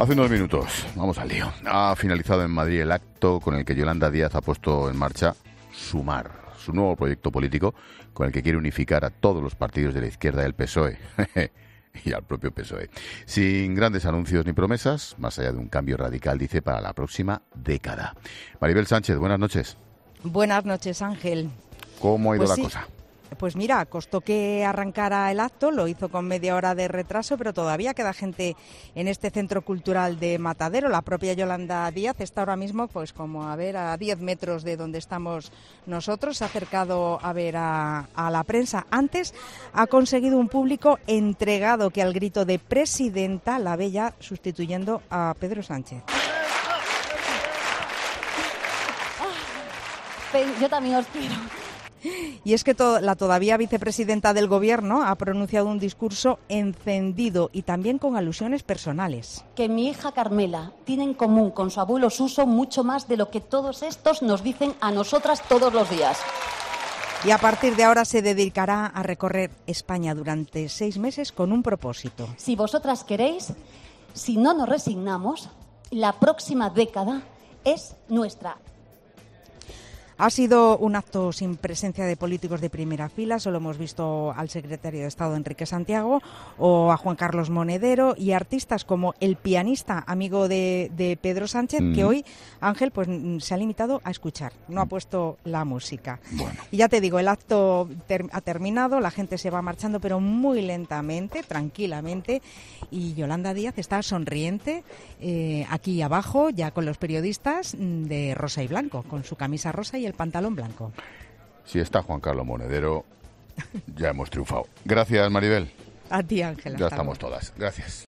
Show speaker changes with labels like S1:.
S1: Hace unos minutos, vamos al lío, ha finalizado en Madrid el acto con el que Yolanda Díaz ha puesto en marcha Sumar, su nuevo proyecto político con el que quiere unificar a todos los partidos de la izquierda del PSOE y al propio PSOE. Sin grandes anuncios ni promesas, más allá de un cambio radical, dice, para la próxima década. Maribel Sánchez, buenas noches.
S2: Buenas noches, Ángel.
S1: ¿Cómo ha ido la cosa?
S2: Pues mira, costó que arrancara el acto, lo hizo con media hora de retraso, pero todavía queda gente en este centro cultural de Matadero. La propia Yolanda Díaz está ahora mismo, pues como a 10 metros de donde estamos nosotros, se ha acercado a ver a la prensa. Antes ha conseguido un público entregado que al grito de presidenta la ve ya sustituyendo a Pedro Sánchez.
S3: Yo también os quiero.
S2: Y es que la todavía vicepresidenta del Gobierno ha pronunciado un discurso encendido y también con alusiones personales.
S3: Que mi hija Carmela tiene en común con su abuelo Suso mucho más de lo que todos estos nos dicen a nosotras todos los días.
S2: Y a partir de ahora se dedicará a recorrer España durante 6 meses con un propósito.
S3: Si vosotras queréis, si no nos resignamos, la próxima década es nuestra.
S2: Ha sido un acto sin presencia de políticos de primera fila, solo hemos visto al secretario de Estado Enrique Santiago o a Juan Carlos Monedero y artistas como el pianista amigo de Pedro Sánchez, que hoy, Ángel, pues se ha limitado a escuchar, no ha puesto la música. Bueno. Y ya te digo, el acto ha terminado, la gente se va marchando, pero muy lentamente, tranquilamente, y Yolanda Díaz está sonriente aquí abajo, ya con los periodistas de rosa y blanco, con su camisa rosa y el pantalón blanco.
S1: Si está Juan Carlos Monedero, ya hemos triunfado. Gracias, Maribel.
S2: A ti, Ángela.
S1: Ya estamos todas. Gracias.